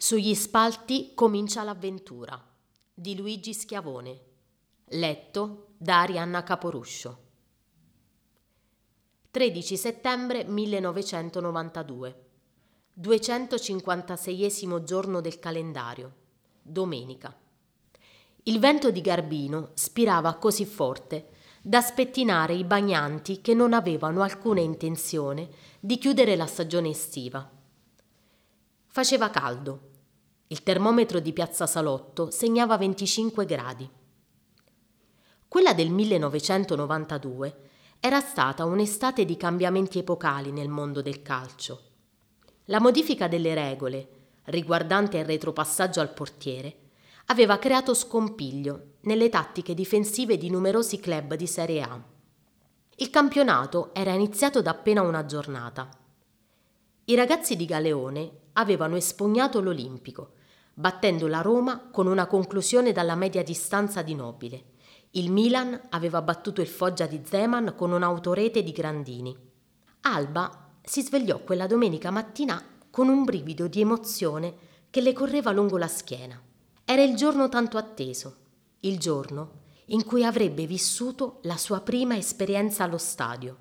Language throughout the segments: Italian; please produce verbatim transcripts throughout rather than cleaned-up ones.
Sugli spalti comincia l'avventura di Luigi Schiavone, letto da Arianna Caporuscio. tredici settembre millenovecentonovantadue, duecentocinquantaseiesimo giorno del calendario, domenica. Il vento di Garbino spirava così forte da spettinare i bagnanti che non avevano alcuna intenzione di chiudere la stagione estiva. Faceva caldo. Il termometro di Piazza Salotto segnava venticinque gradi. Quella del millenovecentonovantadue era stata un'estate di cambiamenti epocali nel mondo del calcio. La modifica delle regole, riguardante il retropassaggio al portiere, aveva creato scompiglio nelle tattiche difensive di numerosi club di Serie A. Il campionato era iniziato da appena una giornata. I ragazzi di Galeone avevano espugnato l'Olimpico, battendo la Roma con una conclusione dalla media distanza di Nobile. Il Milan aveva battuto il Foggia di Zeman con un'autorete di Grandini. Alba si svegliò quella domenica mattina con un brivido di emozione che le correva lungo la schiena. Era il giorno tanto atteso, il giorno in cui avrebbe vissuto la sua prima esperienza allo stadio.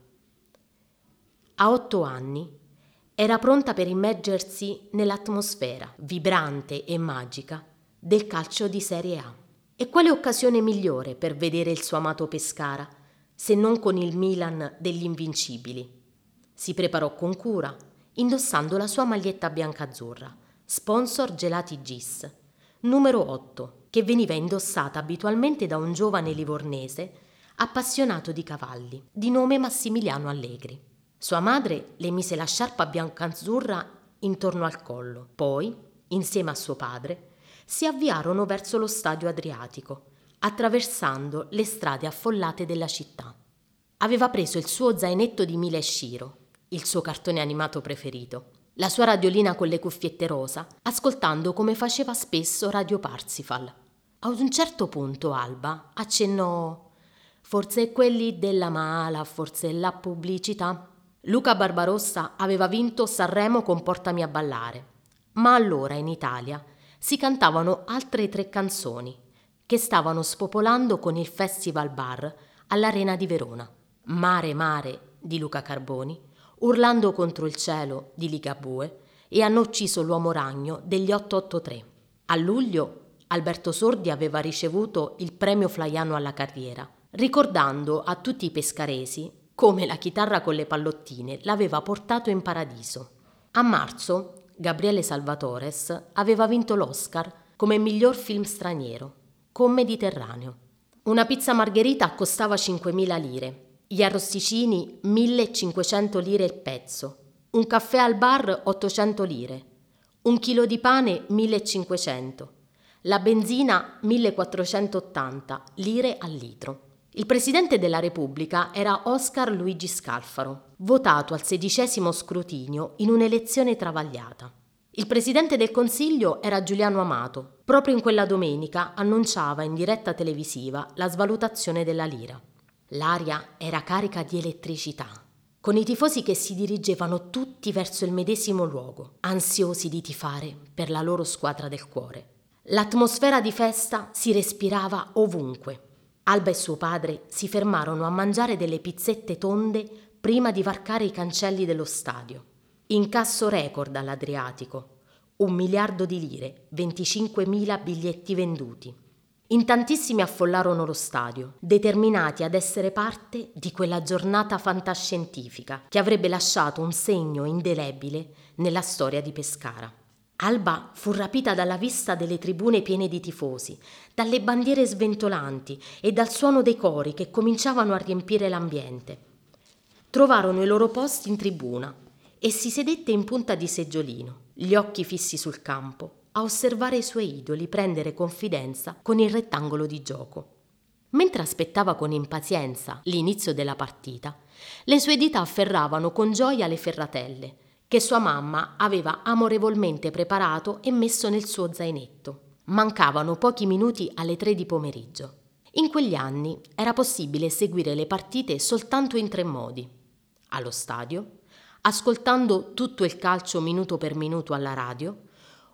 A otto anni era pronta per immergersi nell'atmosfera vibrante e magica del calcio di Serie A. E quale occasione migliore per vedere il suo amato Pescara, se non con il Milan degli invincibili? Si preparò con cura, indossando la sua maglietta biancazzurra, sponsor Gelati Gis, numero otto, che veniva indossata abitualmente da un giovane livornese appassionato di cavalli, di nome Massimiliano Allegri. Sua madre le mise la sciarpa biancazzurra intorno al collo, poi, insieme a suo padre, si avviarono verso lo stadio Adriatico, attraversando le strade affollate della città. Aveva preso il suo zainetto di Mila e Shiro, il suo cartone animato preferito, la sua radiolina con le cuffiette rosa, ascoltando come faceva spesso Radio Parsifal. Ad un certo punto Alba accennò: «Forse quelli della mala, forse la pubblicità». Luca Barbarossa aveva vinto Sanremo con Portami a ballare, ma allora in Italia si cantavano altre tre canzoni che stavano spopolando con il Festival Bar all'Arena di Verona. Mare Mare di Luca Carboni, Urlando contro il cielo di Ligabue e Hanno ucciso l'uomo ragno degli otto otto tre. A luglio Alberto Sordi aveva ricevuto il premio Flaiano alla carriera, ricordando a tutti i pescaresi come la chitarra con le pallottine l'aveva portato in paradiso. A marzo Gabriele Salvatores aveva vinto l'Oscar come miglior film straniero, con Mediterraneo. Una pizza margherita costava cinquemila lire, gli arrosticini millecinquecento lire il pezzo, un caffè al bar ottocento lire, un chilo di pane millecinquecento, la benzina millequattrocentottanta lire al litro. Il presidente della Repubblica era Oscar Luigi Scalfaro, votato al sedicesimo scrutinio in un'elezione travagliata. Il presidente del Consiglio era Giuliano Amato. Proprio in quella domenica annunciava in diretta televisiva la svalutazione della lira. L'aria era carica di elettricità, con i tifosi che si dirigevano tutti verso il medesimo luogo, ansiosi di tifare per la loro squadra del cuore. L'atmosfera di festa si respirava ovunque. Alba e suo padre si fermarono a mangiare delle pizzette tonde prima di varcare i cancelli dello stadio. Incasso record all'Adriatico, un miliardo di lire, venticinquemila biglietti venduti. In tantissimi affollarono lo stadio, determinati ad essere parte di quella giornata fantascientifica che avrebbe lasciato un segno indelebile nella storia di Pescara. Alba fu rapita dalla vista delle tribune piene di tifosi, dalle bandiere sventolanti e dal suono dei cori che cominciavano a riempire l'ambiente. Trovarono i loro posti in tribuna e si sedette in punta di seggiolino, gli occhi fissi sul campo, a osservare i suoi idoli prendere confidenza con il rettangolo di gioco. Mentre aspettava con impazienza l'inizio della partita, le sue dita afferravano con gioia le ferratelle che sua mamma aveva amorevolmente preparato e messo nel suo zainetto. Mancavano pochi minuti alle tre di pomeriggio. In quegli anni era possibile seguire le partite soltanto in tre modi: allo stadio, ascoltando tutto il calcio minuto per minuto alla radio,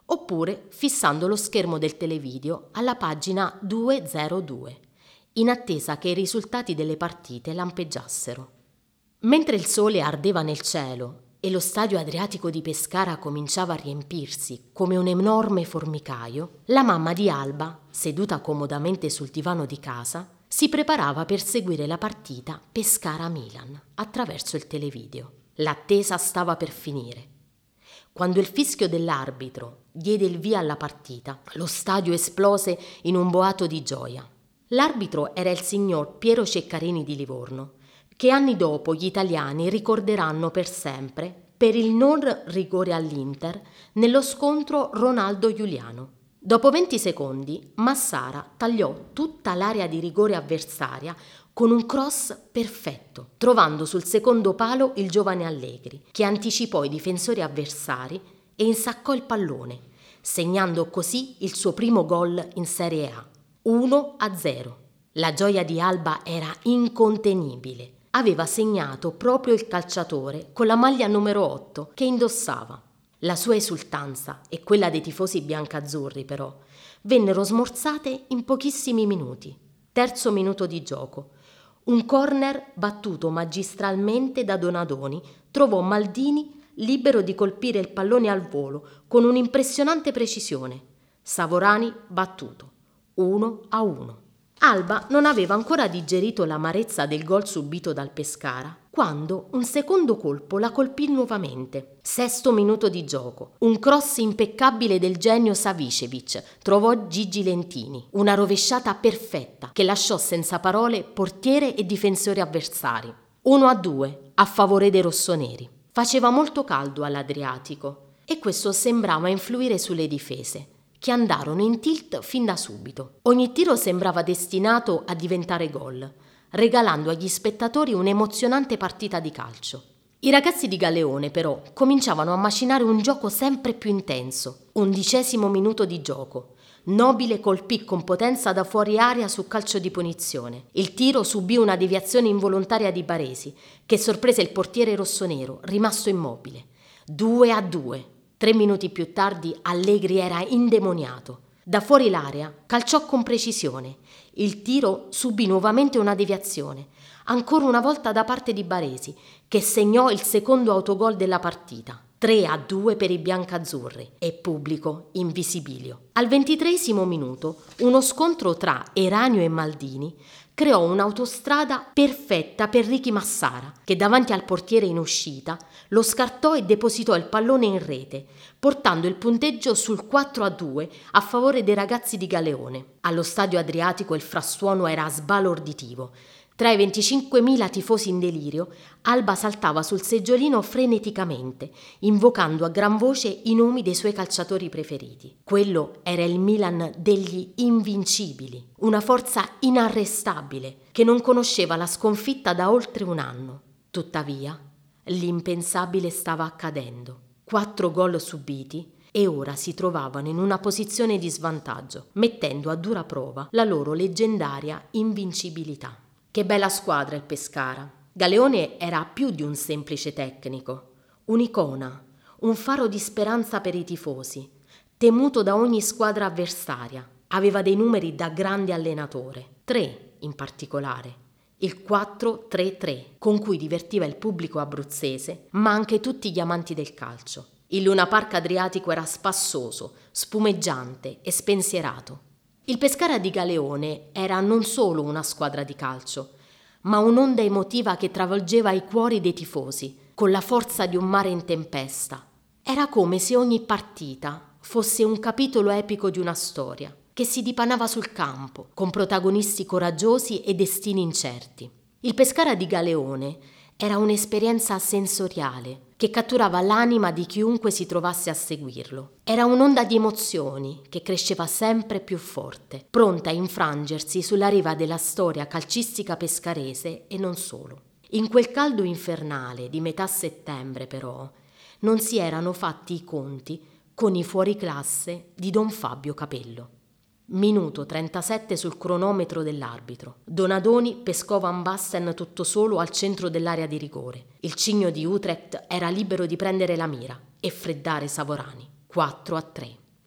oppure fissando lo schermo del televideo alla pagina duecentodue, in attesa che i risultati delle partite lampeggiassero. Mentre il sole ardeva nel cielo e lo stadio Adriatico di Pescara cominciava a riempirsi come un enorme formicaio, la mamma di Alba, seduta comodamente sul divano di casa, si preparava per seguire la partita Pescara-Milan attraverso il televideo. L'attesa stava per finire. Quando il fischio dell'arbitro diede il via alla partita, lo stadio esplose in un boato di gioia. L'arbitro era il signor Piero Ceccarini di Livorno, che anni dopo gli italiani ricorderanno per sempre per il non rigore all'Inter nello scontro Ronaldo-Giuliano. Dopo venti secondi, Massara tagliò tutta l'area di rigore avversaria con un cross perfetto, trovando sul secondo palo il giovane Allegri, che anticipò i difensori avversari e insaccò il pallone, segnando così il suo primo gol in Serie A. uno a zero. La gioia di Alba era incontenibile. Aveva segnato proprio il calciatore con la maglia numero otto che indossava. La sua esultanza e quella dei tifosi biancazzurri, però, vennero smorzate in pochissimi minuti. Terzo minuto di gioco. Un corner battuto magistralmente da Donadoni trovò Maldini libero di colpire il pallone al volo con un'impressionante precisione. Savorani battuto. uno a uno. Alba non aveva ancora digerito l'amarezza del gol subito dal Pescara, quando un secondo colpo la colpì nuovamente. Sesto minuto di gioco. Un cross impeccabile del genio Savicevic trovò Gigi Lentini, una rovesciata perfetta che lasciò senza parole portiere e difensori avversari. uno a due a favore dei rossoneri. Faceva molto caldo all'Adriatico e questo sembrava influire sulle difese, che andarono in tilt fin da subito. Ogni tiro sembrava destinato a diventare gol, regalando agli spettatori un'emozionante partita di calcio. I ragazzi di Galeone, però, cominciavano a macinare un gioco sempre più intenso. Undicesimo minuto di gioco. Nobile colpì con potenza da fuori area su calcio di punizione. Il tiro subì una deviazione involontaria di Baresi, che sorprese il portiere rossonero, rimasto immobile. due a due. Tre minuti più tardi Allegri era indemoniato. Da fuori l'area calciò con precisione. Il tiro subì nuovamente una deviazione, ancora una volta da parte di Baresi, che segnò il secondo autogol della partita. tre a due per i biancazzurri e pubblico in visibilio. Al ventitreesimo minuto uno scontro tra Eranio e Maldini creò un'autostrada perfetta per Ricky Massara, che davanti al portiere in uscita lo scartò e depositò il pallone in rete, portando il punteggio sul quattro a due a favore dei ragazzi di Galeone. Allo stadio Adriatico il frastuono era sbalorditivo. Tra i venticinquemila tifosi in delirio, Alba saltava sul seggiolino freneticamente, invocando a gran voce i nomi dei suoi calciatori preferiti. Quello era il Milan degli invincibili, una forza inarrestabile che non conosceva la sconfitta da oltre un anno. Tuttavia, l'impensabile stava accadendo. Quattro gol subiti e ora si trovavano in una posizione di svantaggio, mettendo a dura prova la loro leggendaria invincibilità. Che bella squadra il Pescara. Galeone era più di un semplice tecnico, un'icona, un faro di speranza per i tifosi, temuto da ogni squadra avversaria. Aveva dei numeri da grande allenatore, tre in particolare, il quattro tre tre, con cui divertiva il pubblico abruzzese, ma anche tutti gli amanti del calcio. Il Luna Park Adriatico era spassoso, spumeggiante e spensierato. Il Pescara di Galeone era non solo una squadra di calcio, ma un'onda emotiva che travolgeva i cuori dei tifosi, con la forza di un mare in tempesta. Era come se ogni partita fosse un capitolo epico di una storia, che si dipanava sul campo, con protagonisti coraggiosi e destini incerti. Il Pescara di Galeone era un'esperienza sensoriale che catturava l'anima di chiunque si trovasse a seguirlo. Era un'onda di emozioni che cresceva sempre più forte, pronta a infrangersi sulla riva della storia calcistica pescarese e non solo. In quel caldo infernale di metà settembre, però, non si erano fatti i conti con i fuoriclasse di Don Fabio Capello. Minuto trentasette sul cronometro dell'arbitro. Donadoni pescò Van Basten tutto solo al centro dell'area di rigore. Il Cigno di Utrecht era libero di prendere la mira e freddare Savorani. quattro a tre.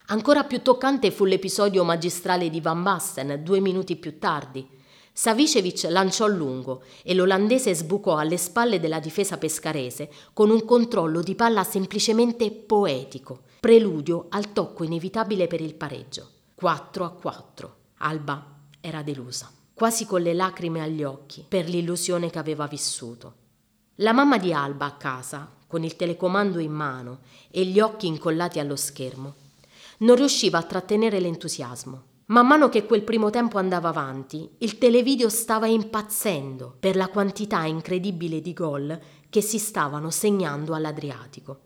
Ancora più toccante fu l'episodio magistrale di Van Basten due minuti più tardi. Savicevic lanciò lungo e l'olandese sbucò alle spalle della difesa pescarese con un controllo di palla semplicemente poetico, preludio al tocco inevitabile per il pareggio. quattro a quattro. Alba era delusa, quasi con le lacrime agli occhi per l'illusione che aveva vissuto. La mamma di Alba a casa, con il telecomando in mano e gli occhi incollati allo schermo, non riusciva a trattenere l'entusiasmo. Man mano che quel primo tempo andava avanti, il televideo stava impazzendo per la quantità incredibile di gol che si stavano segnando all'Adriatico.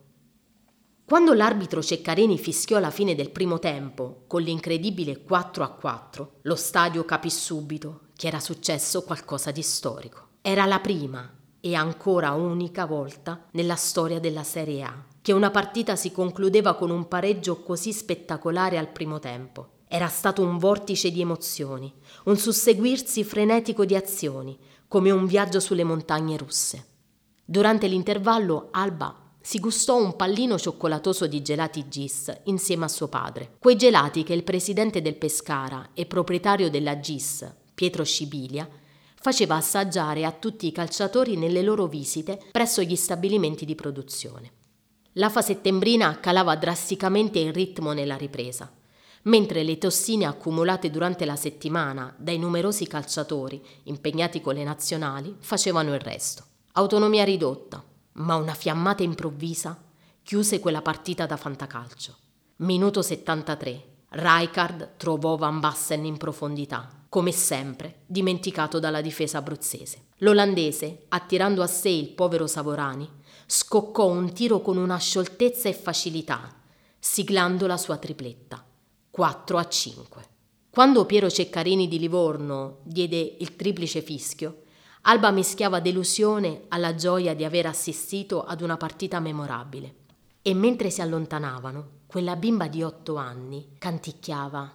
Quando l'arbitro Ceccarini fischiò la fine del primo tempo con l'incredibile quattro a quattro, lo stadio capì subito che era successo qualcosa di storico. Era la prima e ancora unica volta nella storia della Serie A che una partita si concludeva con un pareggio così spettacolare al primo tempo. Era stato un vortice di emozioni, un susseguirsi frenetico di azioni, come un viaggio sulle montagne russe. Durante l'intervallo Alba si gustò un pallino cioccolatoso di gelati Gis insieme a suo padre. Quei gelati che il presidente del Pescara e proprietario della Gis, Pietro Scibilia, faceva assaggiare a tutti i calciatori nelle loro visite presso gli stabilimenti di produzione. L'afa settembrina calava drasticamente il ritmo nella ripresa, mentre le tossine accumulate durante la settimana dai numerosi calciatori impegnati con le nazionali facevano il resto. Autonomia ridotta, ma una fiammata improvvisa chiuse quella partita da fantacalcio. Minuto settantatré. Rijkaard trovò Van Basten in profondità, come sempre dimenticato dalla difesa abruzzese. L'olandese, attirando a sé il povero Savorani, scoccò un tiro con una scioltezza e facilità, siglando la sua tripletta. quattro a cinque. Quando Piero Ceccarini di Livorno diede il triplice fischio, Alba mischiava delusione alla gioia di aver assistito ad una partita memorabile. E mentre si allontanavano, quella bimba di otto anni canticchiava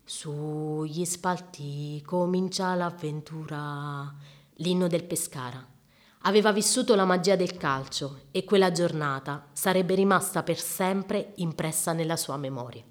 «Sugli spalti comincia l'avventura», l'inno del Pescara. Aveva vissuto la magia del calcio e quella giornata sarebbe rimasta per sempre impressa nella sua memoria.